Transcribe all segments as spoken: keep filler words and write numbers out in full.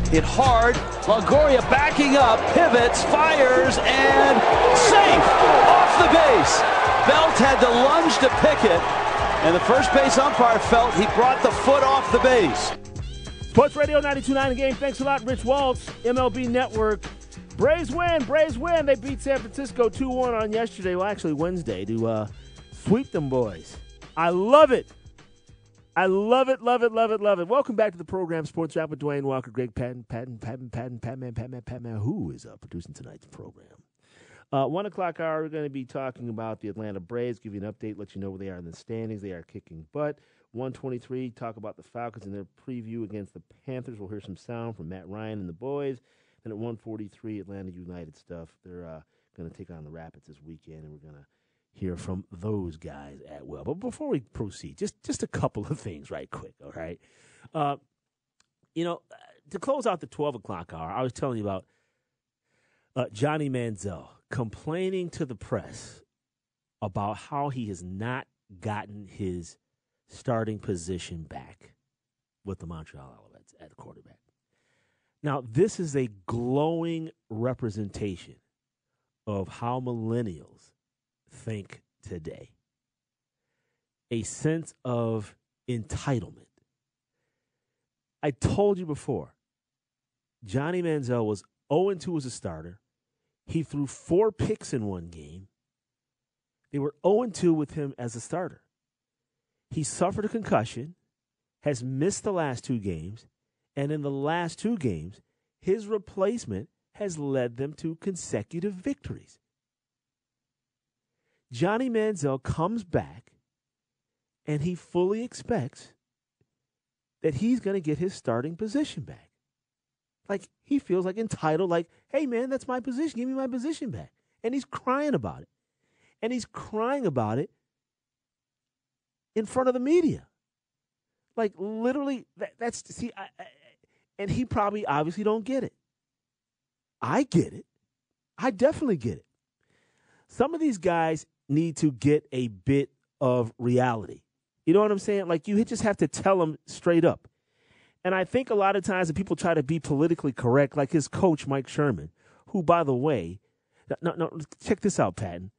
Hit hard. Longoria backing up, pivots, fires, and safe off the base. Belt had to lunge to pick it, and the first base umpire felt he brought the foot off the base. Sports Radio ninety-two point nine The Game. Thanks a lot, Rich Waltz, M L B Network. Braves win. Braves win. They beat San Francisco two one on yesterday, well, actually Wednesday, to uh, sweep them boys. I love it. I love it, love it, love it, love it. Welcome back to the program, Sports Wrap with Dwayne Walker, Greg Patton, Patton, Patton, Patton, Patman, Patman, Patman, who is uh, producing tonight's program. Uh, one o'clock hour, we're going to be talking about the Atlanta Braves, give you an update, let you know where they are in the standings. They are kicking butt. one twenty-three, talk about the Falcons and their preview against the Panthers. We'll hear some sound from Matt Ryan and the boys. Then at one forty-three, Atlanta United stuff. They're uh, going to take on the Rapids this weekend, and we're going to hear from those guys at well. But before we proceed, just just a couple of things right quick, all right? Uh, you know, to close out the twelve o'clock hour, I was telling you about uh, Johnny Manziel complaining to the press about how he has not gotten his starting position back with the Montreal Alouettes at quarterback. Now, this is a glowing representation of how millennials think today. A sense of entitlement. I told you before, Johnny Manziel was oh and two as a starter. He threw four picks in one game. They were oh and two with him as a starter. He suffered a concussion, has missed the last two games, and in the last two games, his replacement has led them to consecutive victories. Johnny Manziel comes back, and he fully expects that he's going to get his starting position back. Like, he feels like entitled, like, hey, man, that's my position. Give me my position back. And he's crying about it. And he's crying about it in front of the media. Like, literally, that, that's, see, I, I, and he probably obviously don't get it. I get it. I definitely get it. Some of these guys need to get a bit of reality. You know what I'm saying? Like, you just have to tell them straight up. And I think a lot of times that people try to be politically correct, like his coach, Mike Sherman, who, by the way, no, no, check this out, Patton.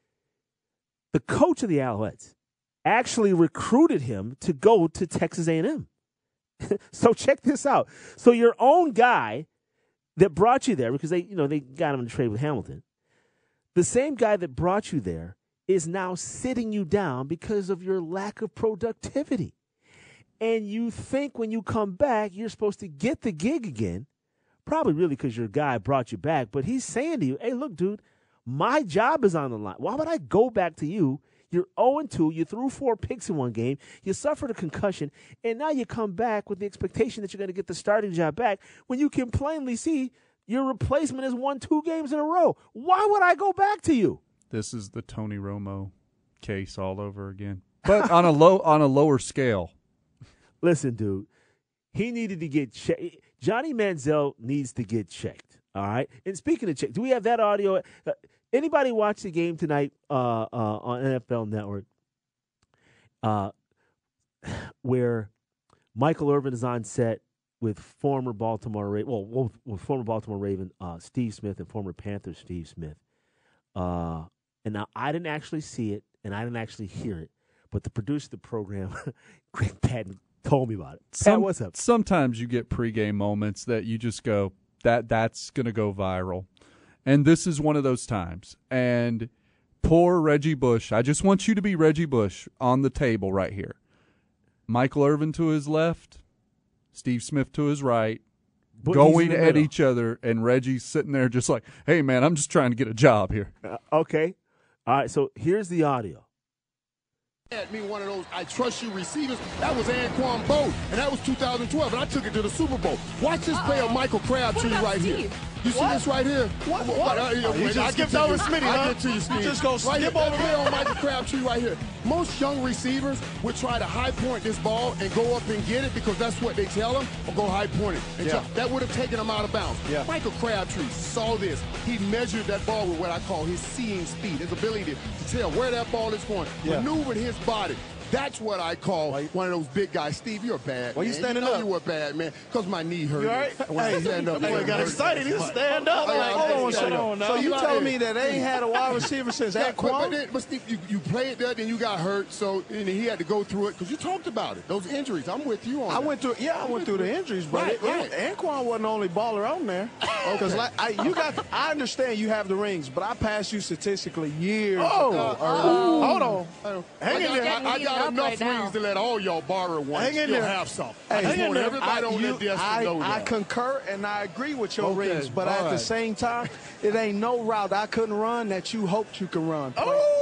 The coach of the Alouettes actually recruited him to go to Texas A and M. So check this out. So your own guy that brought you there, because they, you know, they got him in a trade with Hamilton, the same guy that brought you there is now sitting you down because of your lack of productivity. And you think when you come back, you're supposed to get the gig again, probably really because your guy brought you back. But he's saying to you, hey, look, dude, my job is on the line. Why would I go back to you? You're oh and two. You threw four picks in one game. You suffered a concussion. And now you come back with the expectation that you're going to get the starting job back when you can plainly see your replacement has won two games in a row. Why would I go back to you? This is the Tony Romo case all over again, but on a low on a lower scale. Listen, dude, he needed to get checked. Johnny Manziel needs to get checked. All right. And speaking of check, do we have that audio? Uh, anybody watch the game tonight uh, uh, on N F L Network, uh, where Michael Irvin is on set with former Baltimore Raven, well, well, with former Baltimore Raven uh, Steve Smith and former Panther Steve Smith. Uh, and now I didn't actually see it, and I didn't actually hear it, but the producer of the program, Greg Patton, told me about it. Some, Pat, what's up? Sometimes you get pregame moments that you just go, that that's going to go viral. And this is one of those times. And poor Reggie Bush, I just want you to be Reggie Bush on the table right here. Michael Irvin to his left, Steve Smith to his right, but going at middle. each other, and Reggie's sitting there just like, hey, man, I'm just trying to get a job here. Uh, okay. All right, so here's the audio. At me one of those I trust you receivers. That was Anquan Bowe, and that was two thousand twelve, and I took it to the Super Bowl. Watch this play of Michael Crabtree right Steve? here. You see what? this right here? What? what? what? Uh, oh, you just skipped over Smitty, huh? I get to you, Steve. You just go right skip here. over play on Michael Crabtree right here. Most young receivers would try to high point this ball and go up and get it because that's what they tell them, or go high point it. And yeah. That would have taken him out of bounds. Yeah. Michael Crabtree saw this. He measured that ball with what I call his seeing speed, his ability to tell where that ball is going, yeah. maneuvered his body, That's what I call one of those big guys. Steve, you're bad. Why man. you standing you know up? You were bad, man, because my knee hurt. You all right? When I Hey, stand up, that boy it got hurts. excited. He was stand up. Hey, Like, hey, hold hey, on, hey, hold hey. on now. So you you telling out me here- that they ain't had a wide receiver since Yeah, but, but, Anquan? then, but Steve, you, you played there, then you got hurt, so and he had to go through it because you talked about it. Those injuries. I'm with you on I that. went through, yeah, I went through the injuries, but Right, it, right. it, Anquan wasn't the only baller on there. Because Okay. like, I, you got, the, I understand you have the rings, but I passed you statistically years. Oh, ago. oh. Hold on. I Hang in got, there. I, I got enough right now. rings to let all y'all borrow one. Hang in Still there. have some. Hey, I just hang in want there. everybody I, on you- that desk I, to know I that. concur and I agree with your Okay, rings, but all at the right. same time, it ain't no route I couldn't run that you hoped you could run.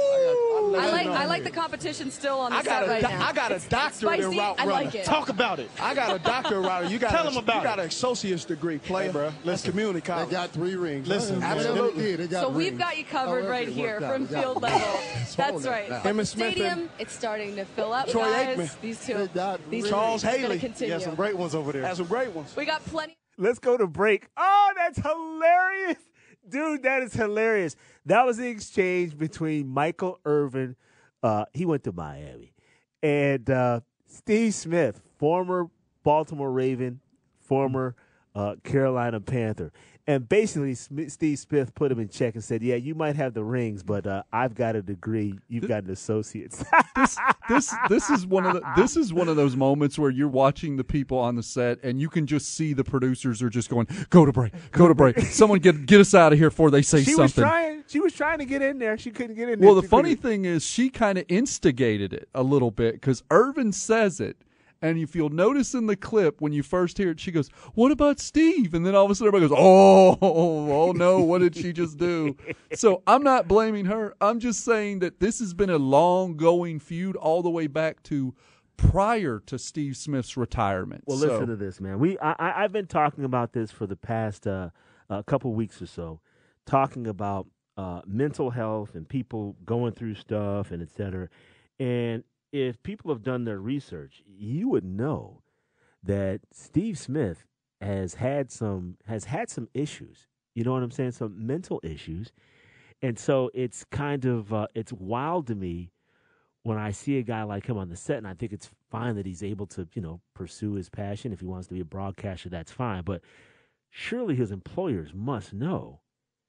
Oh, I let like you know. I like the competition still on the I got set a, right do- now. I got a It's doctorate in spicy. route I running. like it. Talk about it. I got a doctorate in route. You got Tell a, 'em about you got it. an associate's degree, player. Hey, bro, That's listen. community They college. got three rings. Listen, man. absolutely. They got So we've rings. got you covered However right it here worked out. from We got field it. level. It's That's on right. that. But Emmitt the Smith and- stadium, it's starting to fill up, Troy guys. Aikman. These They two. got These rings. Charles two are Haley. going to continue. Yeah, some great ones over there. Had some great ones. We got plenty. Let's go to break. Oh, that's hilarious. Dude, that is hilarious. That was the exchange between Michael Irvin, uh, he went to Miami, and uh, Steve Smith, former Baltimore Raven, former uh, Carolina Panther. And basically, Sm- Steve Smith put him in check and said, yeah, you might have the rings, but uh, I've got a degree. You've got an associate's. this this this is one of the, this is one of those moments where you're watching the people on the set and you can just see the producers are just going, go to break, go to break. Someone get get us out of here before they say she something. was trying. She was trying to get in there. She couldn't get in there. Well, the She funny couldn't. thing is she kind of instigated it a little bit because Irvin says it. And if you'll notice in the clip, when you first hear it, she goes, what about Steve? And then all of a sudden everybody goes, oh, oh no, what did she just do? So I'm not blaming her. I'm just saying that this has been a long-going feud all the way back to prior to Steve Smith's retirement. Well, So- listen to this, man. We I, I- I've been talking about this for the past uh, a couple weeks or so, talking about uh, mental health and people going through stuff and et cetera. And if people have done their research, you would know that Steve Smith has had some has had some issues. You know what I'm saying? Some mental issues, and so it's kind of uh, it's wild to me when I see a guy like him on the set, and I think it's fine that he's able to, you know, pursue his passion. If he wants to be a broadcaster, that's fine. But surely his employers must know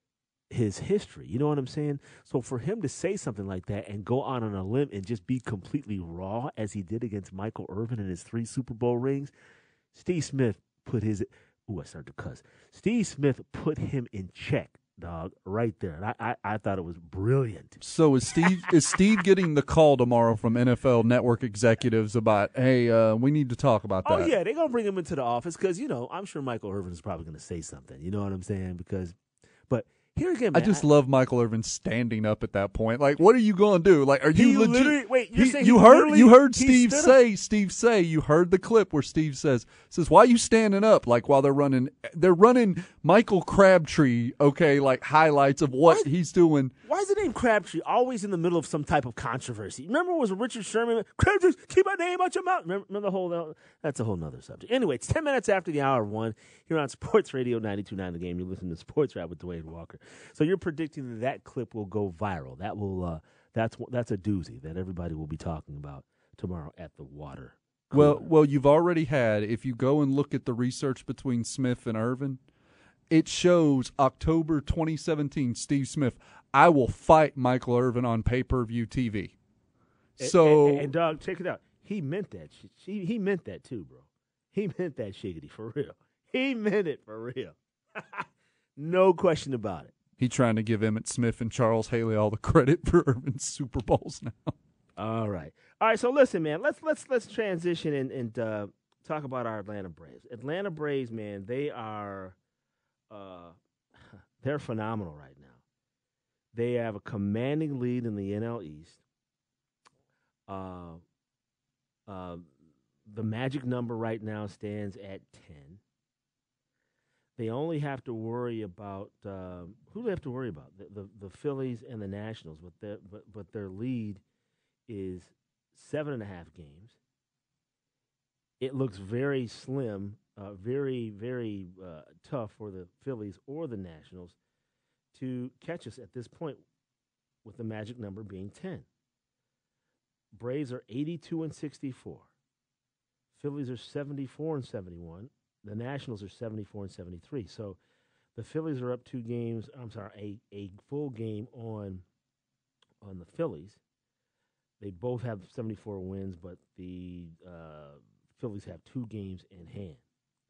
his history. You know what I'm saying? So for him to say something like that and go on on a limb and just be completely raw as he did against Michael Irvin in his three Super Bowl rings, Steve Smith put his ooh, I started to cuss. Steve Smith put him in check, dog, right there. And I, I, I thought it was brilliant. So is Steve is Steve getting the call tomorrow from N F L Network executives about, hey, uh, we need to talk about that? Oh, yeah, they're going to bring him into the office because, you know, I'm sure Michael Irvin is probably going to say something. You know what I'm saying? Because, but here again, I man, just love Michael Irvin standing up at that point. Like, what are you going to do? Like, are He you literally- legit? wait, you're he- saying you he heard literally- you heard he Steve stood up? say Steve say you heard the clip where Steve says says why are you standing up? Like while they're running they're running Michael Crabtree. Okay, like highlights of what What? he's doing. Why is the name Crabtree always in the middle of some type of controversy? Remember it was Richard Sherman, Crabtree, keep my name out your mouth. Remember, remember the whole, that's a whole nother subject. Anyway, it's ten minutes after the hour of one here on Sports Radio ninety-two point nine The Game. You listen to Sports Rap with Dwayne Walker. So you're predicting that that clip will go viral. That will, uh, that's that's a doozy that everybody will be talking about tomorrow at the water. Well, cooler. well, you've already had. If you go and look at the research between Smith and Irvin, it shows October twenty seventeen. Steve Smith, I will fight Michael Irvin on pay per view T V. And- So and, and, dog, check it out. He meant that. Sh- He he meant that too, bro. He meant that shiggity for real. He meant it for real. No question about it. he trying to give Emmitt Smith and Charles Haley all the credit for Irvin's Super Bowls now. All right, all right. So listen, man. Let's let's let's transition and, and uh, talk about our Atlanta Braves. Atlanta Braves, man. They are, uh, they're phenomenal right now. They have a commanding lead in the N L East. Uh, uh, the magic number right now stands at ten. They only have to worry about uh, who do they have to worry about? The, the the Phillies and the Nationals, but their but but their lead is seven and a half games. It looks very slim, uh, very very uh, tough for the Phillies or the Nationals to catch us at this point, with the magic number being ten. Braves are eighty-two and sixty-four. Phillies are seventy-four and seventy-one. The Nationals are seventy-four and seventy-three. So the Phillies are up two games. I'm sorry, a, a full game on on the Phillies. They both have seventy-four wins, but the uh, Phillies have two games in hand.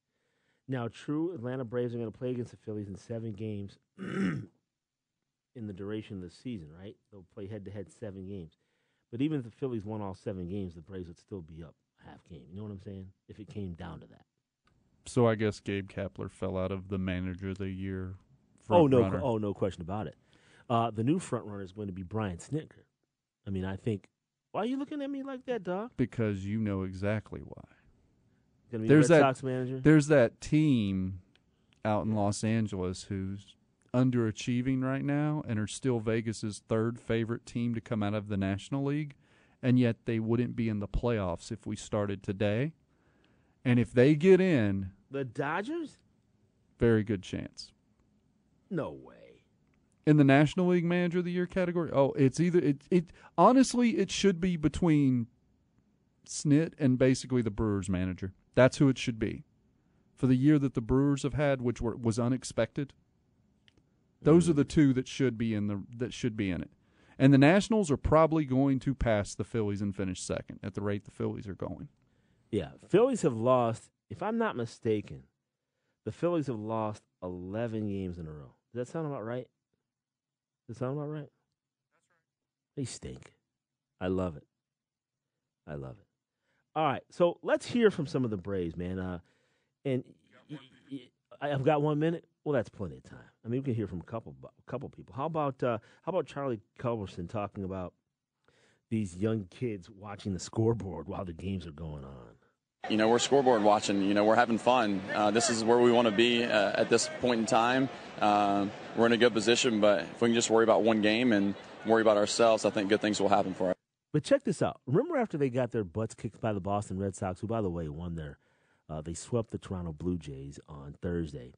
Now, true, Atlanta Braves are going to play against the Phillies in seven games in the duration of the season, right? They'll play head-to-head seven games. But even if the Phillies won all seven games, the Braves would still be up a half game. You know what I'm saying? If it came down to that. So I guess Gabe Kapler fell out of the Manager of the Year front Oh, no, runner. oh, no question about it. Uh, the new front runner is going to be Brian Snitker. I mean, I think – why are you looking at me like that, dog? Because you know exactly why. Going to be There's the Red that, Sox manager? There's that team out in Los Angeles who's underachieving right now and are still Vegas's third favorite team to come out of the National League, and yet they wouldn't be in the playoffs if we started today. And if they get in – The Dodgers? very good chance. No way. In the National League Manager of the Year category, oh, it's either it it honestly it should be between Snit and basically the Brewers manager. That's who it should be. For the year that the Brewers have had, which were, was unexpected. Those mm. are the two that should be in the that should be in it. And the Nationals are probably going to pass the Phillies and finish second at the rate the Phillies are going. Yeah, Phillies have lost, if I'm not mistaken, the Phillies have lost eleven games in a row. Does that sound about right? Does that sound about right? That's right. They stink. I love it. I love it. All right, so let's hear from some of the Braves, man. Uh, and y- y- I've got one minute. Well, that's plenty of time. I mean, we can hear from a couple, a couple people. How about uh, how about Charlie Culberson talking about these young kids watching the scoreboard while the games are going on? You know, we're scoreboard watching. You know, we're having fun. Uh, this is where we want to be uh, at this point in time. Uh, we're in a good position, but if we can just worry about one game and worry about ourselves, I think good things will happen for us. But check this out. Remember after they got their butts kicked by the Boston Red Sox, who, by the way, won their uh, – they swept the Toronto Blue Jays on Thursday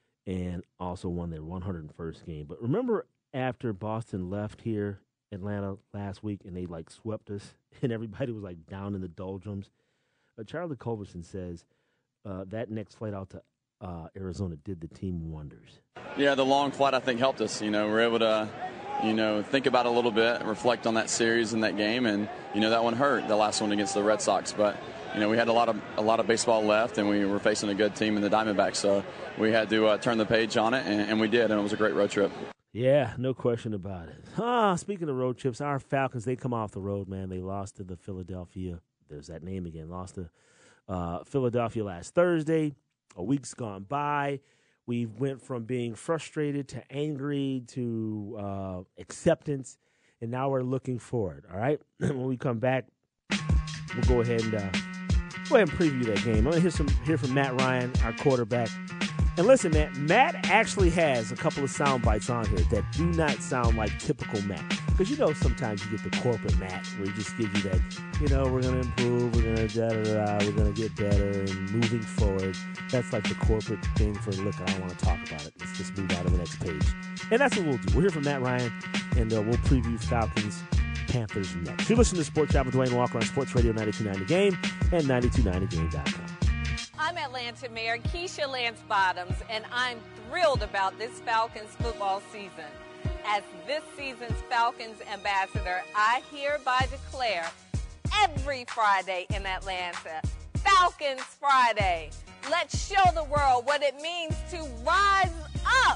and also won their one hundred first game. But remember after Boston left here, Atlanta, last week, and they, like, swept us, and everybody was, like, down in the doldrums? Uh, Charlie Culberson says uh, that next flight out to uh, Arizona did the team wonders. Yeah, the long flight, I think, helped us. You know, we're able to – you know, think about it a little bit, reflect on that series and that game, and, you know, that one hurt, the last one against the Red Sox. But, you know, we had a lot of a lot of baseball left, and we were facing a good team in the Diamondbacks. So we had to uh, turn the page on it, and, and we did, and it was a great road trip. Yeah, no question about it. Ah, speaking of road trips, our Falcons, they come off the road, man. They lost to the Philadelphia. There's that name again. Lost to uh, Philadelphia last Thursday. A week's gone by. We went from being frustrated to angry to uh, acceptance, and now we're looking forward, all right? When we come back, we'll go ahead and uh, go ahead and preview that game. I'm going to hear, some, hear from Matt Ryan, our quarterback. And listen, man, Matt actually has a couple of sound bites on here that do not sound like typical Matt. Because, you know, sometimes you get the corporate Matt where he just gives you that, you know, we're going to improve, we're going to da-da-da-da, we're going to get better, and moving forward. That's like the corporate thing for, look, I don't want to talk about it. Let's just move on to the next page. And that's what we'll do. We'll hear from Matt Ryan, and uh, we'll preview Falcons, Panthers next. You're listening to Sports Chat with Dwayne Walker on Sports Radio ninety-two point nine The Game and ninety-two point nine the game dot com. I'm Atlanta Mayor Keisha Lance Bottoms, and I'm thrilled about this Falcons football season. As this season's Falcons ambassador, I hereby declare every Friday in Atlanta, Falcons Friday. Let's show the world what it means to rise up.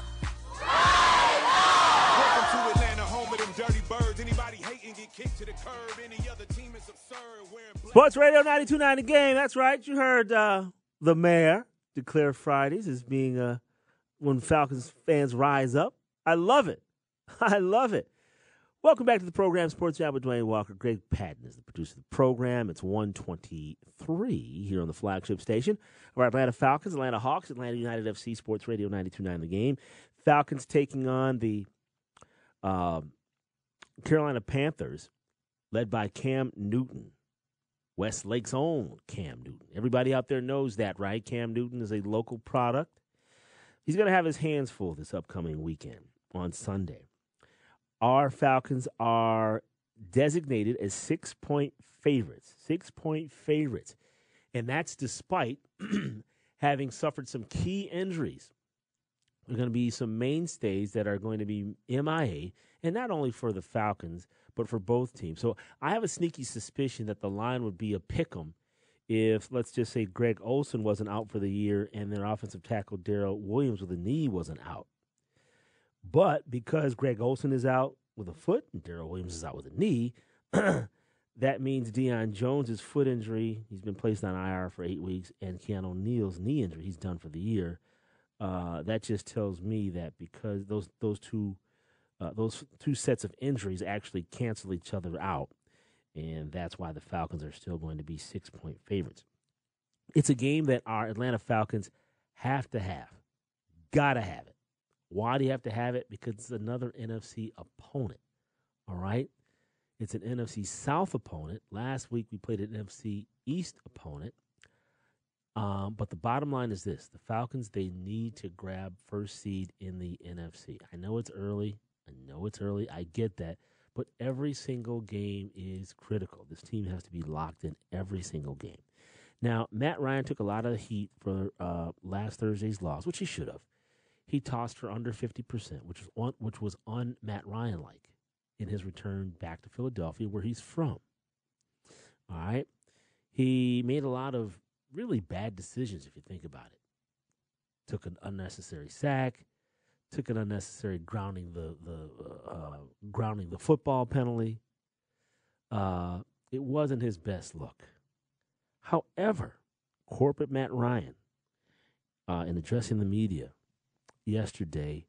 Rise up! Welcome to Atlanta, home of them dirty birds. Anybody hating get kicked to the curb. Any other team is absurd. Wearing black. Sports Radio ninety-two point nine The Game. That's right. You heard uh, the mayor declare Fridays as being uh, when Falcons fans rise up. I love it. I love it. Welcome back to the program, Sports Chat with Dwayne Walker. Greg Patton is the producer of the program. It's one twenty-three here on the flagship station of our Atlanta Falcons, Atlanta Hawks, Atlanta United F C, Sports Radio ninety-two point nine The Game. Falcons taking on the uh, Carolina Panthers, led by Cam Newton, Westlake's own Cam Newton. Everybody out there knows that, right? Cam Newton is a local product. He's going to have his hands full this upcoming weekend on Sunday. Our Falcons are designated as six-point favorites. Six-point favorites. And that's despite having suffered some key injuries. There are going to be some mainstays that are going to be M I A, and not only for the Falcons, but for both teams. So I have a sneaky suspicion that the line would be a pick'em if, let's just say, Greg Olsen wasn't out for the year and their offensive tackle Darrell Williams with a knee wasn't out. But because Greg Olsen is out with a foot and Darrell Williams is out with a knee, that means Deion Jones' foot injury, he's been placed on I R for eight weeks, and Keanu Neal's knee injury, he's done for the year. Uh, that just tells me that because those those two uh, those two sets of injuries actually cancel each other out, and that's why the Falcons are still going to be six-point favorites. It's a game that our Atlanta Falcons have to have. Gotta have it. Why do you have to have it? Because it's another N F C opponent, all right? It's an N F C South opponent. Last week we played an N F C East opponent. Um, but the bottom line is this. The Falcons, they need to grab first seed in the N F C. I know it's early. I know it's early. I get that. But every single game is critical. This team has to be locked in every single game. Now, Matt Ryan took a lot of the heat for uh, last Thursday's loss, which he should have. He tossed for under fifty percent, which was on, which was un Matt Ryan-like in his return back to Philadelphia, where he's from. All right? He made a lot of really bad decisions if you think about it. Took an unnecessary sack, took an unnecessary grounding the the uh, grounding the football penalty. Uh, it wasn't his best look. However, corporate Matt Ryan, uh, in addressing the media yesterday,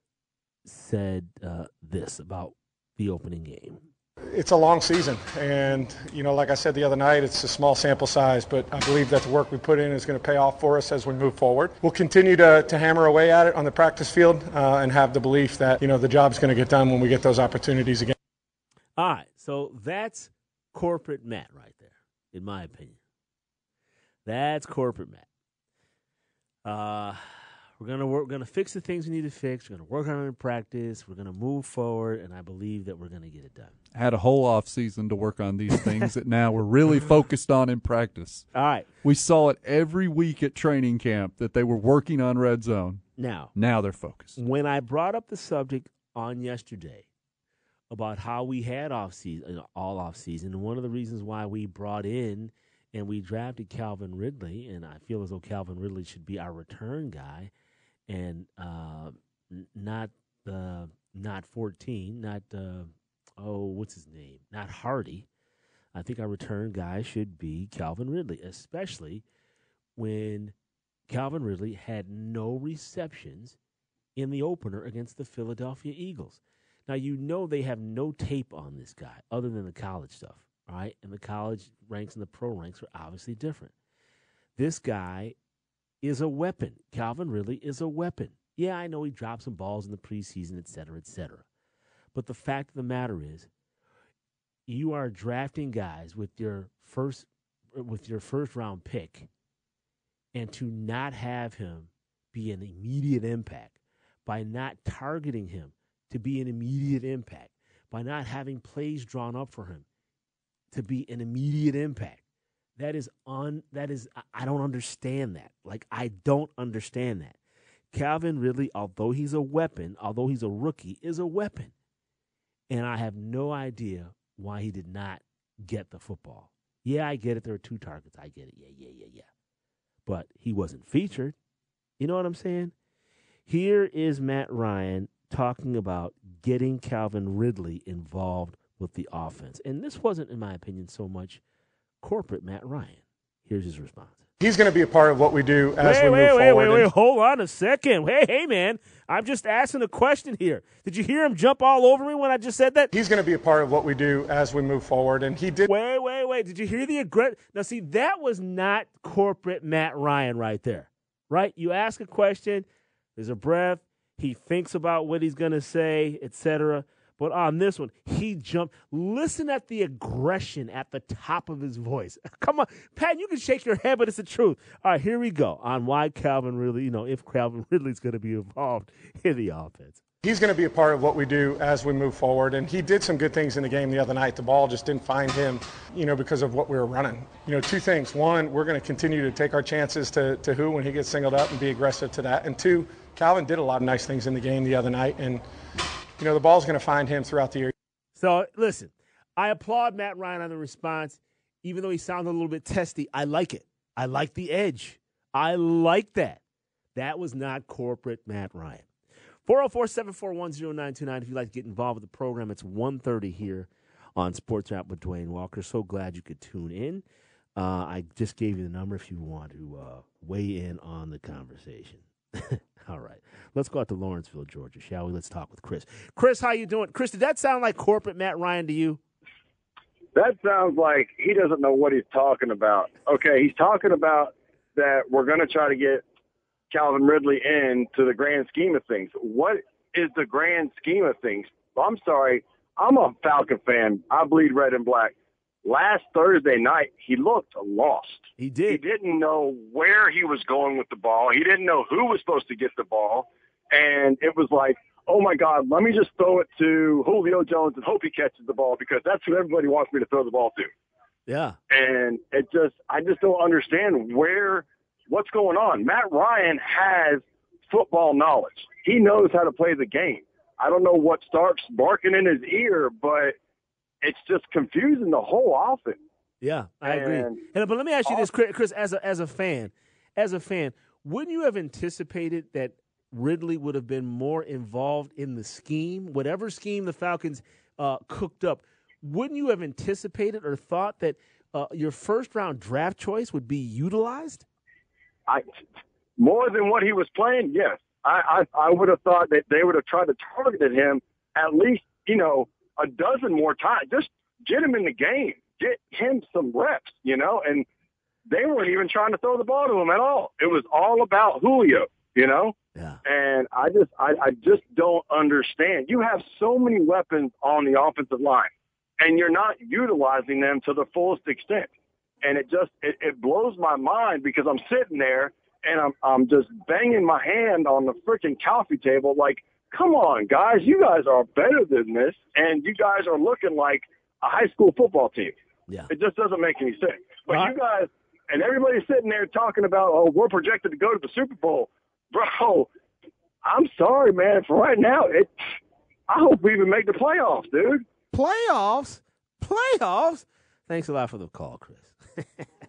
said uh, this about the opening game. It's a long season, and, you know, like I said the other night, it's a small sample size, but I believe that the work we put in is going to pay off for us as we move forward. We'll continue to, to hammer away at it on the practice field uh, and have the belief that, you know, the job's going to get done when we get those opportunities again. All right, so that's corporate Matt right there, in my opinion. That's corporate Matt. Uh, we're gonna work. We're gonna fix the things we need to fix. We're gonna work on it in practice. We're gonna move forward, and I believe that we're gonna get it done. I had a whole off season to work on these things that now we're really focused on in practice. All right, we saw it every week at training camp that they were working on red zone. Now, now they're focused. When I brought up the subject on yesterday about how we had off season, all off season, and one of the reasons why we brought in and we drafted Calvin Ridley, and I feel as though Calvin Ridley should be our return guy. And uh, not uh, not fourteen, not, uh, oh, what's his name? Not Hardy. I think our return guy should be Calvin Ridley, especially when Calvin Ridley had no receptions in the opener against the Philadelphia Eagles. Now, you know they have no tape on this guy other than the college stuff, all right? And the college ranks and the pro ranks are obviously different. This guy is a weapon. Calvin Ridley is a weapon. Yeah, I know he dropped some balls in the preseason, et cetera, et cetera. But the fact of the matter is, you are drafting guys with your first with your first round pick, and to not have him be an immediate impact, by not targeting him to be an immediate impact, by not having plays drawn up for him to be an immediate impact. That is un. That is, I don't understand that. Like, I don't understand that. Calvin Ridley, although he's a weapon, although he's a rookie, is a weapon. And I have no idea why he did not get the football. Yeah, I get it. There were two targets. I get it. Yeah, yeah, yeah, yeah. But he wasn't featured. You know what I'm saying? Here is Matt Ryan talking about getting Calvin Ridley involved with the offense. And this wasn't, in my opinion, so much corporate Matt Ryan. Here's his response. He's going to be a part of what we do as wait, we wait, move wait, forward. Wait, wait, wait, hold on a second. Hey, hey, man, I'm just asking a question here. Did you hear him jump all over me when I just said that? He's going to be a part of what we do as we move forward, and he did. Wait, wait, wait. Did you hear the aggressive? Now, see, that was not corporate Matt Ryan right there, right? You ask a question, there's a breath, he thinks about what he's going to say, et cetera. But on this one, he jumped. Listen at the aggression at the top of his voice. Come on, Pat, you can shake your head, but it's the truth. All right, here we go on why Calvin Ridley, you know, if Calvin Ridley's going to be involved in the offense. He's going to be a part of what we do as we move forward, and he did some good things in the game the other night. The ball just didn't find him, you know, because of what we were running. You know, two things. One, we're going to continue to take our chances to, to who when he gets singled up and be aggressive to that. And two, Calvin did a lot of nice things in the game the other night, and, you know, the ball's going to find him throughout the year. So, listen, I applaud Matt Ryan on the response. Even though he sounded a little bit testy, I like it. I like the edge. I like that. That was not corporate Matt Ryan. four oh four, seven four one, oh nine two nine if you'd like to get involved with the program. It's one thirty here on Sports Wrap with Dwayne Walker. So glad you could tune in. Uh, I just gave you the number if you want to uh, weigh in on the conversation. All right. Let's go out to Lawrenceville, Georgia, shall we? Let's talk with Chris. Chris, how you doing? Chris, did that sound like corporate Matt Ryan to you? That sounds like he doesn't know what he's talking about. Okay, he's talking about that we're going to try to get Calvin Ridley into the grand scheme of things. What is the grand scheme of things? Well, I'm sorry. I'm a Falcon fan. I bleed red and black. Last Thursday night, he looked lost. He did. He didn't know where he was going with the ball. He didn't know who was supposed to get the ball. And it was like, oh, my God, let me just throw it to Julio Jones and hope he catches the ball because that's who everybody wants me to throw the ball to. Yeah. And it just, I just don't understand where, what's going on. Matt Ryan has football knowledge. He knows how to play the game. I don't know what starts barking in his ear, but it's just confusing the whole offense. Yeah, I and, agree. And, but let me ask you this, Chris, as a, as a fan, as a fan, wouldn't you have anticipated that Ridley would have been more involved in the scheme, whatever scheme the Falcons uh, cooked up? Wouldn't you have anticipated or thought that uh, your first-round draft choice would be utilized? I, more than what he was playing, yes. I, I, I would have thought that they would have tried to target him at least, you know, a dozen more times. Just get him in the game. Get him some reps, you know, and they weren't even trying to throw the ball to him at all. It was all about Julio, you know? Yeah. And I just I, I just don't understand. You have so many weapons on the offensive line, and you're not utilizing them to the fullest extent. And it just it, it blows my mind because I'm sitting there and I'm I'm just banging my hand on the freaking coffee table like, come on, guys, you guys are better than this, and you guys are looking like a high school football team. Yeah. It just doesn't make any sense. But right. you guys, and everybody's sitting there talking about, oh, we're projected to go to the Super Bowl. Bro, I'm sorry, man. For right now, it. I hope we even make the playoffs, dude. Playoffs? Playoffs? Thanks a lot for the call, Chris.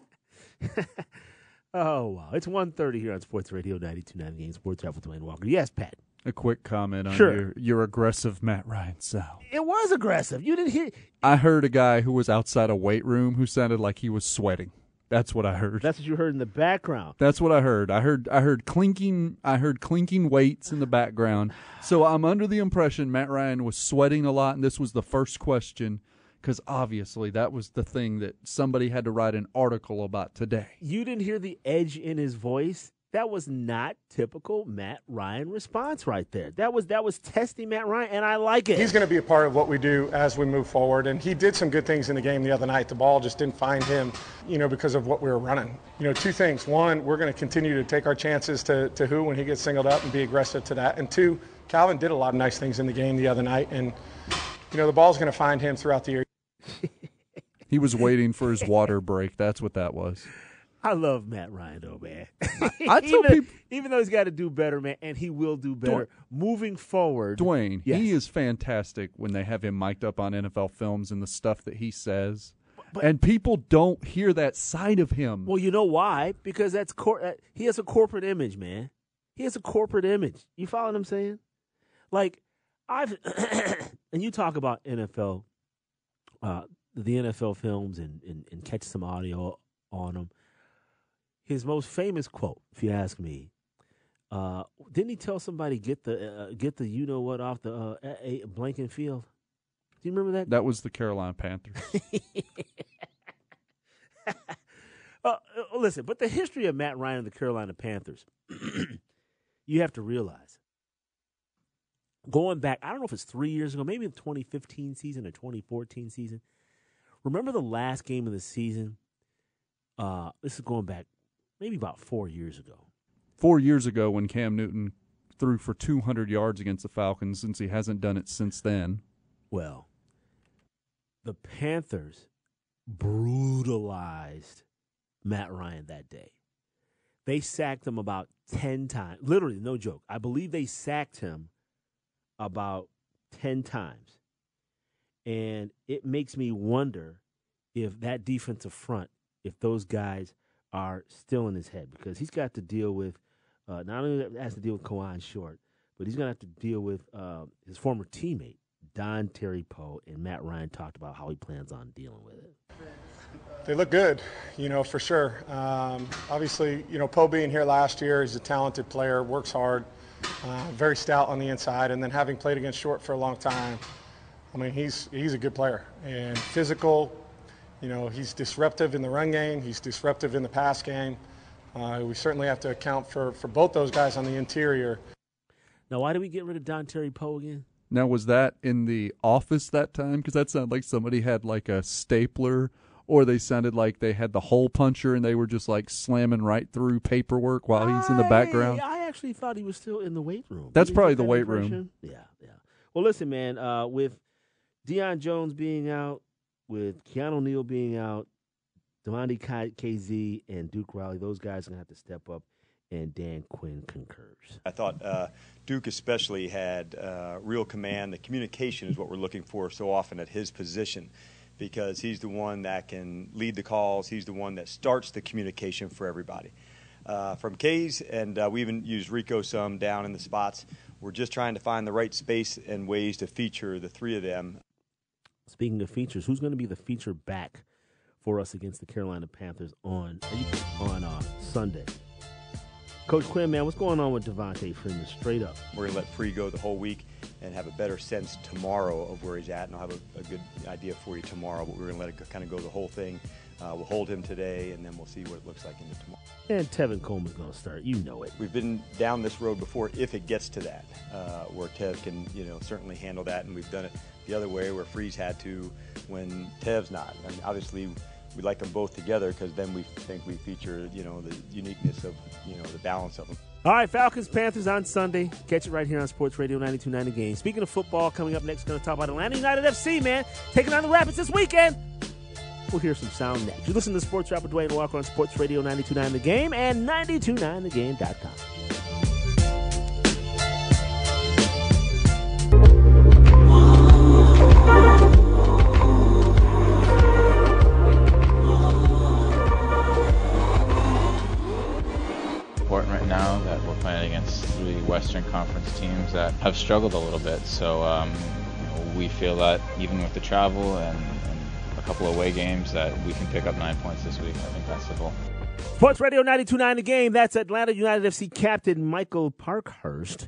Oh, wow. It's one thirty here on Sports Radio ninety-two point nine Game Sports Wrap with Dwayne Walker. Yes, Pat. A quick comment on sure. your, your aggressive Matt Ryan sound. It was aggressive. You didn't hear. I heard a guy who was outside a weight room who sounded like he was sweating. That's what I heard. That's what you heard in the background. That's what I heard. I heard I heard clinking I heard clinking weights in the background. So I'm under the impression Matt Ryan was sweating a lot, and this was the first question because obviously that was the thing that somebody had to write an article about today. You didn't hear the edge in his voice? That was not typical Matt Ryan response right there. That was that was testing Matt Ryan, and I like it. He's going to be a part of what we do as we move forward, and he did some good things in the game the other night. The ball just didn't find him, you know, because of what we were running. You know, two things. One, we're going to continue to take our chances to, to who when he gets singled up and be aggressive to that. And two, Calvin did a lot of nice things in the game the other night, and, you know, the ball's going to find him throughout the year. He was waiting for his water break. That's what that was. I love Matt Ryan, though, man. I tell even, people, even though he's got to do better, man, and he will do better Dwayne, moving forward. Dwayne, yes. he is fantastic when they have him mic'd up on N F L films and the stuff that he says. But, and people don't hear that side of him. Well, you know why? Because that's cor- uh, he has a corporate image, man. He has a corporate image. You follow what I'm saying? Like, I've and you talk about N F L, uh, the N F L films and, and, and catch some audio on them. His most famous quote, if you ask me, uh, didn't he tell somebody get the uh, get the you know what off the uh, a, a Blanken Field? Do you remember that? That was the Carolina Panthers. uh, listen, but the history of Matt Ryan and the Carolina Panthers, you have to realize, going back, I don't know if it's three years ago, maybe the twenty fifteen season or twenty fourteen season. Remember the last game of the season? Uh, this is going back maybe about four years ago. Four years ago when Cam Newton threw for two hundred yards against the Falcons since he hasn't done it since then. Well, the Panthers brutalized Matt Ryan that day. They sacked him about ten times. Literally, no joke. I believe they sacked him about ten times. And it makes me wonder if that defensive front, if those guys are still in his head, because he's got to deal with, uh, not only has to deal with Kawann Short, but he's going to have to deal with uh, his former teammate, Don Terry Poe, and Matt Ryan talked about how he plans on dealing with it. They look good, you know, for sure. Um, obviously, you know, Poe being here last year, he's a talented player, works hard, uh, very stout on the inside, and then having played against Short for a long time, I mean, he's he's a good player and physical. You know, he's disruptive in the run game. He's disruptive in the pass game. Uh, we certainly have to account for, for both those guys on the interior. Now, why did we get rid of Don Terry Poe again? Now, was that in the office that time? Because that sounded like somebody had like a stapler, or they sounded like they had the hole puncher and they were just like slamming right through paperwork while he's in the background. I actually thought he was still in the weight room. That's Did you probably get the that weight impression? room. Yeah, yeah. Well, listen, man, uh, with Deion Jones being out, with Keanu Neal being out, Demonte K Z and Duke Riley, those guys are going to have to step up, and Dan Quinn concurs. I thought uh, Duke especially had uh, real command. The communication is what we're looking for so often at his position, because he's the one that can lead the calls. He's the one that starts the communication for everybody. Uh, from K's, and uh, we even used Rico some down in the spots. We're just trying to find the right space and ways to feature the three of them. Speaking of features, who's going to be the feature back for us against the Carolina Panthers on on uh, Sunday? Coach Quinn, man, what's going on with Devontae Freeman? Straight up. We're going to let Free go the whole week and have a better sense tomorrow of where he's at, and I'll have a, a good idea for you tomorrow, but we're going to let it go, kind of go the whole thing. Uh, we'll hold him today, and then we'll see what it looks like into tomorrow. And Tevin Coleman's going to start. You know it. We've been down this road before if it gets to that, uh, where Tev can, you know, certainly handle that, and we've done it the other way where Freeze had to when Tev's not. I mean, obviously, we like them both together because then we think we feature, you know, the uniqueness of, you know, the balance of them. All right, Falcons, Panthers on Sunday. Catch it right here on Sports Radio ninety-two point nine The Game. Speaking of football, coming up next, going to talk about Atlanta United F C, man. Taking on the Rapids this weekend. We'll hear some sound next. You listen to Sports Rapper Dwayne Walker on Sports Radio ninety-two point nine The Game and ninety-two point nine the game dot com. Important right now that we're playing against three Western Conference teams that have struggled a little bit. So um, you know, we feel that even with the travel and, and a couple of away games that we can pick up nine points this week. I think that's the goal. Sports Radio ninety-two point nine The Game. That's Atlanta United F C captain Michael Parkhurst.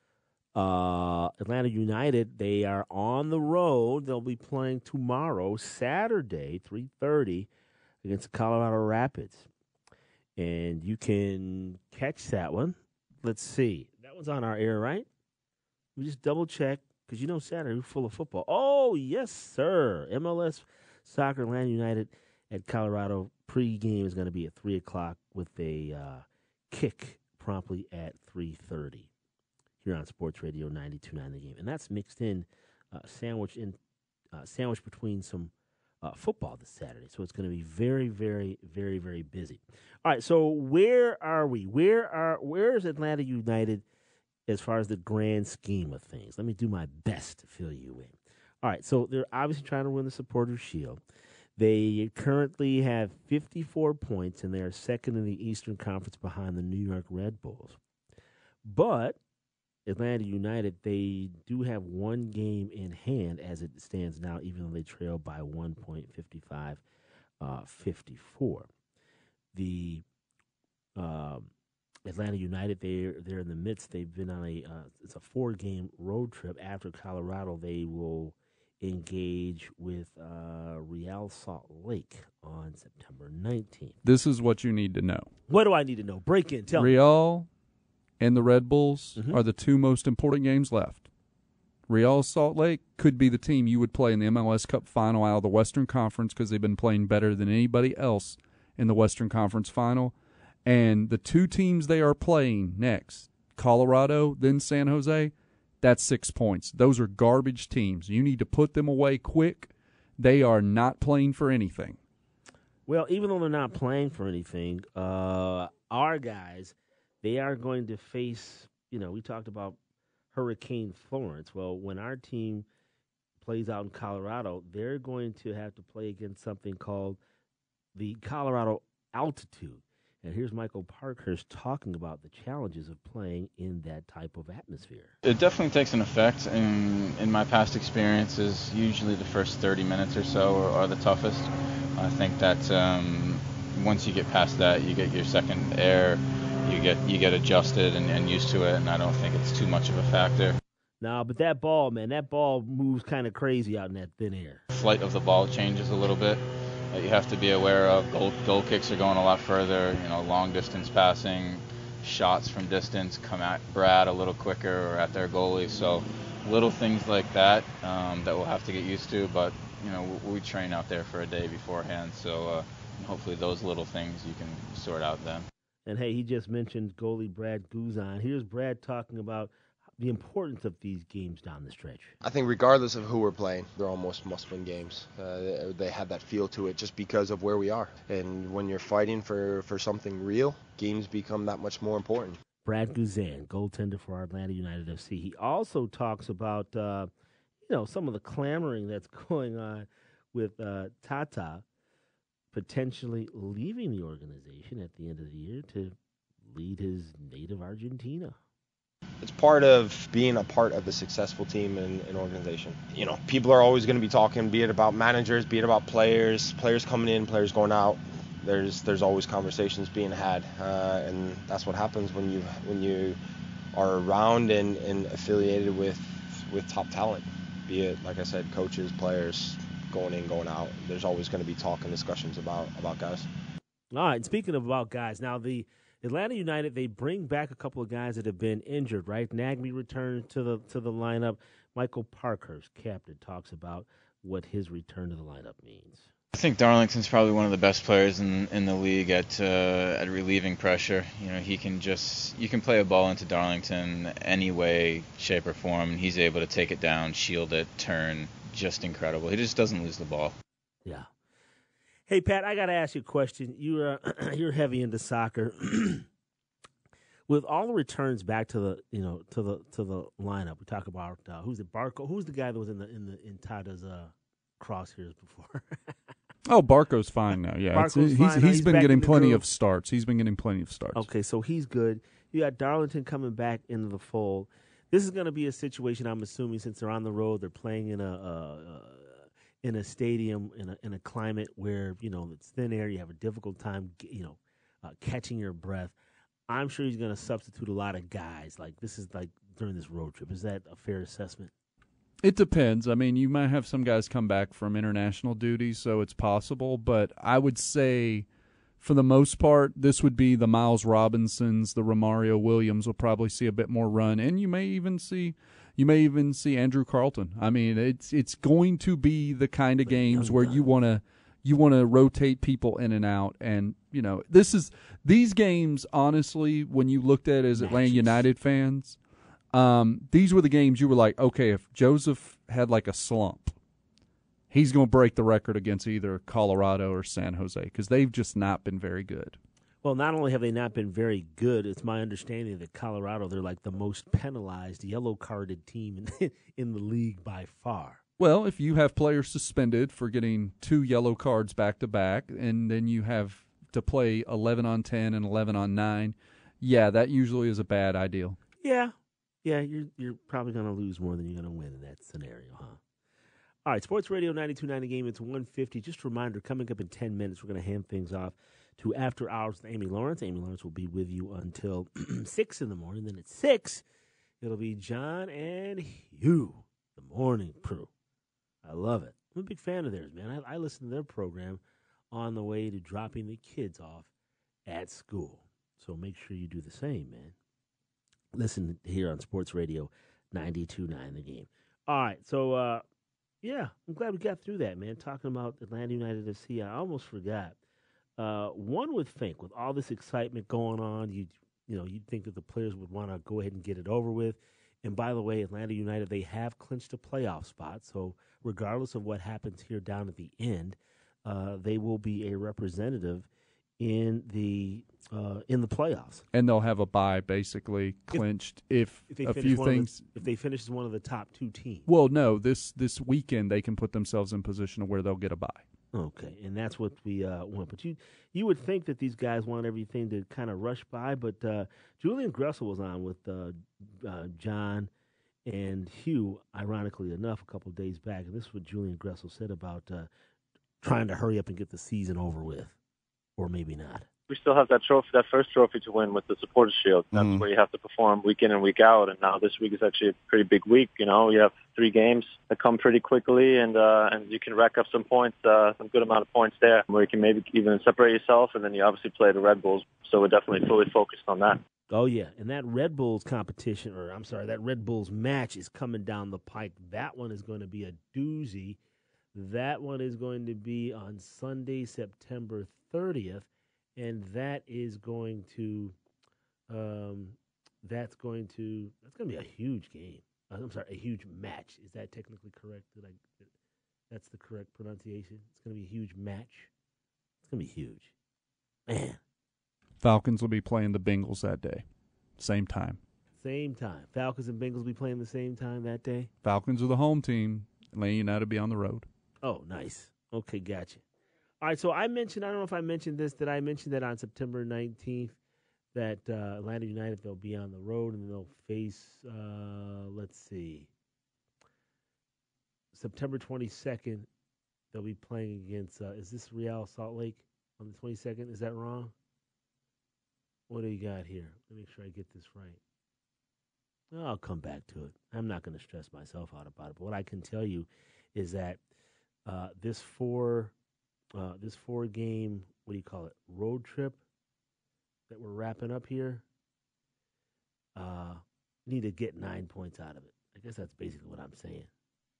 Uh, Atlanta United, they are on the road. They'll be playing tomorrow, Saturday, three thirty, against the Colorado Rapids. And you can catch that one. Let's see. That one's on our air, right? We just double check, because you know Saturday we're full of football. Oh, yes, sir. M L S Soccer, Atlanta United at Colorado. Pre-game is going to be at three o'clock with a uh, kick promptly at three thirty here on Sports Radio ninety-two point nine The Game. And that's mixed in, uh, sandwiched in, uh, sandwiched between some uh, football this Saturday. So it's going to be very, very, very, very busy. All right, so where are we? Where are where is Atlanta United as far as the grand scheme of things? Let me do my best to fill you in. All right, so they're obviously trying to win the Supporters' Shield. They currently have fifty-four points, and they are second in the Eastern Conference behind the New York Red Bulls. But Atlanta United, they do have one game in hand as it stands now, even though they trail by one point fifty-five fifty-four. The um, Atlanta United, they're, they're in the midst. They've been on a uh, it's a four-game road trip. After Colorado, they will engage with uh, Real Salt Lake on September nineteenth. This is what you need to know. What do I need to know? Break in. Tell me. Real and the Red Bulls Mhm. are the two most important games left. Real Salt Lake could be the team you would play in the M L S Cup final out of the Western Conference because they've been playing better than anybody else in the Western Conference final. And the two teams they are playing next, Colorado, then San Jose, that's six points. Those are garbage teams. You need to put them away quick. They are not playing for anything. Well, even though they're not playing for anything, uh, our guys, they are going to face, you know, we talked about Hurricane Florence. Well, when our team plays out in Colorado, they're going to have to play against something called the Colorado Altitude. And here's Michael Parkhurst talking about the challenges of playing in that type of atmosphere. It definitely takes an effect. In, in my past experiences, usually the first thirty minutes or so are, are the toughest. I think that um, once you get past that, you get your second air, you get you get adjusted and, and used to it, and I don't think it's too much of a factor. No, but that ball, man, that ball moves kind of crazy out in that thin air. Flight of the ball changes a little bit. That you have to be aware of. Goal, goal kicks are going a lot further, you know, long distance passing, shots from distance come at Brad a little quicker or at their goalie. So little things like that um, that we'll have to get used to. But, you know, we, we train out there for a day beforehand. So uh, hopefully those little things you can sort out then. And, hey, he just mentioned goalie Brad Guzan. Here's Brad talking about the importance of these games down the stretch. I think regardless of who we're playing, they're almost must-win games. Uh, they, they have that feel to it just because of where we are. And when you're fighting for, for something real, games become that much more important. Brad Guzan, goaltender for Atlanta United F C. He also talks about, uh, you know, some of the clamoring that's going on with uh, Tata potentially leaving the organization at the end of the year to lead his native Argentina. It's part of being a part of a successful team and an organization. You know, people are always going to be talking, be it about managers, be it about players, players coming in, players going out. There's there's always conversations being had, uh, and that's what happens when you when you are around and, and affiliated with with top talent. Be it, like I said, coaches, players, going in, going out. There's always going to be talk and discussions about about guys. All right, speaking of about guys, now the Atlanta United, they bring back a couple of guys that have been injured, right? Nagbe returns to the to the lineup. Michael Parkhurst, captain, talks about what his return to the lineup means. I think Darlington's probably one of the best players in in the league at uh, at relieving pressure. You know, he can just you can play a ball into Darlington any way, shape, or form, and he's able to take it down, shield it, turn. Just incredible. He just doesn't lose the ball. Yeah. Hey, Pat, I got to ask you a question. You're uh, you're heavy into soccer. With all the returns back to the you know to the to the lineup, we talk about uh, who's it Barco? Who's the guy that was in the in the in Tata's uh, crosshairs before? Oh, Barco's fine now. Yeah, Barco's it's, he's fine now. he's He's been back getting in the plenty groove. of starts. He's been getting plenty of starts. Okay, so he's good. You got Darlington coming back into the fold. This is going to be a situation, I'm assuming, since they're on the road, they're playing in a uh, in a stadium in a in a climate where you know it's thin air. You have a difficult time, you know, uh, catching your breath. I'm sure he's going to substitute a lot of guys. Like this is like during this road trip. Is that a fair assessment? It depends. I mean, you might have some guys come back from international duty, so it's possible. But I would say, for the most part, this would be the Miles Robinsons, the Romario Williams will probably see a bit more run, and you may even see, you may even see Andrew Carlton. I mean, it's it's going to be the kind of games where you want to you want to rotate people in and out, and you know, this is these games. Honestly, when you looked at it as Atlanta United fans. Um, these were the games you were like, okay, if Joseph had like a slump, he's going to break the record against either Colorado or San Jose because they've just not been very good. Well, not only have they not been very good, it's my understanding that Colorado, they're like the most penalized, yellow-carded team in, in the league by far. Well, if you have players suspended for getting two yellow cards back-to-back, and then you have to play eleven on ten and eleven on nine, yeah, that usually is a bad idea. Yeah. Yeah, you're you're probably going to lose more than you're going to win in that scenario, huh? All right, Sports Radio ninety-two point nine The Game. It's one fifty. Just a reminder, coming up in ten minutes, we're going to hand things off to After Hours with Amy Lawrence. Amy Lawrence will be with you until six in the morning. Then at six, it'll be John and Hugh, the morning crew. I love it. I'm a big fan of theirs, man. I, I listen to their program on the way to dropping the kids off at school. So make sure you do the same, man. Listen here on Sports Radio ninety-two point nine The Game. All right, so, uh, yeah, I'm glad we got through that, man, talking about Atlanta United F C. I almost forgot. Uh, one would think, with all this excitement going on, you you know, you'd think that the players would want to go ahead and get it over with. And by the way, Atlanta United, they have clinched a playoff spot. So regardless of what happens here down at the end, uh, they will be a representative in the uh, in the playoffs. And they'll have a bye basically clinched if, if, if they a finish few one of the- things. if they finish as one of the top two teams. Well, no, this this weekend they can put themselves in position of where they'll get a bye. Okay, and that's what we uh, want. But you you would think that these guys want everything to kind of rush by, but uh, Julian Gressel was on with uh, uh, John and Hugh, ironically enough, a couple of days back, and this is what Julian Gressel said about uh, trying to hurry up and get the season over with, or maybe not. We still have that trophy, that first trophy to win with the Supporters Shield. That's Mm-hmm. Mhm. where you have to perform week in and week out. And now this week is actually a pretty big week. You know, you have three games that come pretty quickly, and uh, and you can rack up some points, uh, some good amount of points there, where you can maybe even separate yourself. And then you obviously play the Red Bulls. So we're definitely fully focused on that. Oh, yeah, and that Red Bulls competition, or I'm sorry, that Red Bulls match is coming down the pike. That one is going to be a doozy. That one is going to be on Sunday, September thirtieth, and that is going to, um, that's going to, that's going to be a huge game. Uh, I'm sorry, a huge match. Is that technically correct? Did I? That's the correct pronunciation. It's going to be a huge match. It's going to be huge, man. Falcons will be playing the Bengals that day, same time. Same time. Falcons and Bengals be playing the same time that day. Falcons are the home team. Atlanta United will be on the road. Oh, nice. Okay, gotcha. All right, so I mentioned, I don't know if I mentioned this, did I mention that on September nineteenth that uh, Atlanta United, they'll be on the road and they'll face, uh, let's see, September twenty-second, they'll be playing against, uh, is this Real Salt Lake on the twenty-second? Is that wrong? What do you got here? Let me make sure I get this right. I'll come back to it. I'm not going to stress myself out about it. But what I can tell you is that uh, this four, uh, this four game, what do you call it, road trip that we're wrapping up here, uh, need to get nine points out of it. I guess that's basically what I'm saying.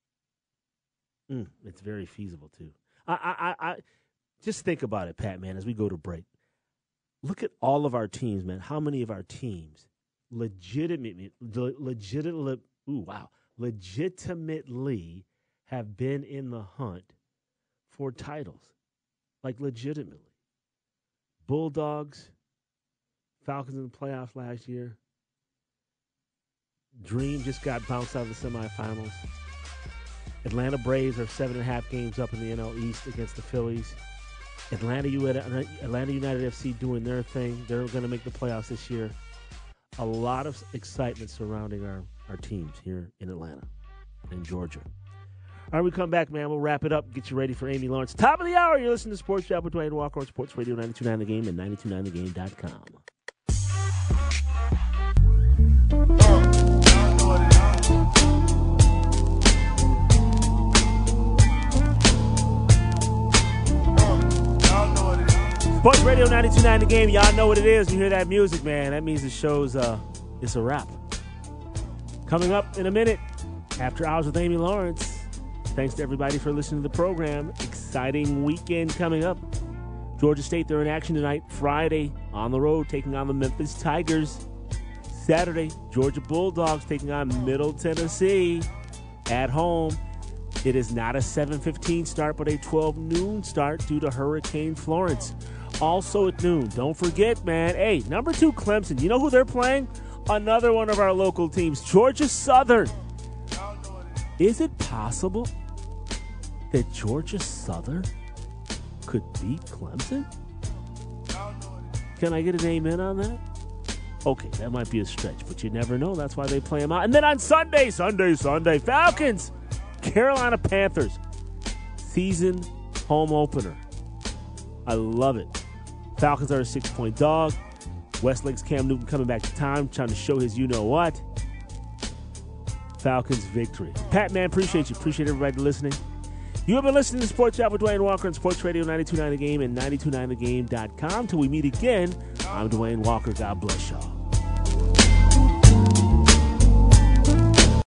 Mm, it's very feasible too. I, I, I, I just think about it, Pat, man. As we go to break, look at all of our teams, man. How many of our teams legitimately, legitimately, ooh, wow, legitimately have been in the hunt for titles, like legitimately. Bulldogs, Falcons in the playoffs last year. Dream just got bounced out of the semifinals. Atlanta Braves are seven and a half games up in the N L East against the Phillies. Atlanta United, Atlanta United F C doing their thing. They're going to make the playoffs this year. A lot of excitement surrounding our, our teams here in Atlanta and Georgia. All right, we come back, man. We'll wrap it up, get you ready for Amy Lawrence. Top of the hour, you're listening to Sports Chat with Dwayne Walker on Sports Radio ninety-two point nine The Game and ninety-two point nine the game dot com. Sports Radio ninety-two point nine The Game. Y'all know what it is. You hear that music, man. That means the show's uh, it's a wrap. Coming up in a minute, After Hours with Amy Lawrence. Thanks to everybody for listening to the program. Exciting weekend coming up. Georgia State, they're in action tonight. Friday, on the road, taking on the Memphis Tigers. Saturday, Georgia Bulldogs taking on Middle Tennessee at home. It is not a seven fifteen start, but a twelve noon start due to Hurricane Florence. Also at noon, don't forget, man, hey, number two Clemson, you know who they're playing? Another one of our local teams, Georgia Southern. Is it possible that Georgia Southern could beat Clemson? Can I get an amen on that? Okay, that might be a stretch, but you never know. That's why they play them out. And then on Sunday, Sunday, Sunday, Falcons, Carolina Panthers, season home opener. I love it. Falcons are a six-point dog. Westlake's Cam Newton coming back to time, trying to show his you-know-what. Falcons victory. Pat, man, appreciate you. Appreciate everybody listening. You have been listening to Sports Chat with Dwayne Walker on Sports Radio ninety-two point nine The Game and ninety-two point nine the game dot com. Till we meet again, I'm Dwayne Walker. God bless y'all.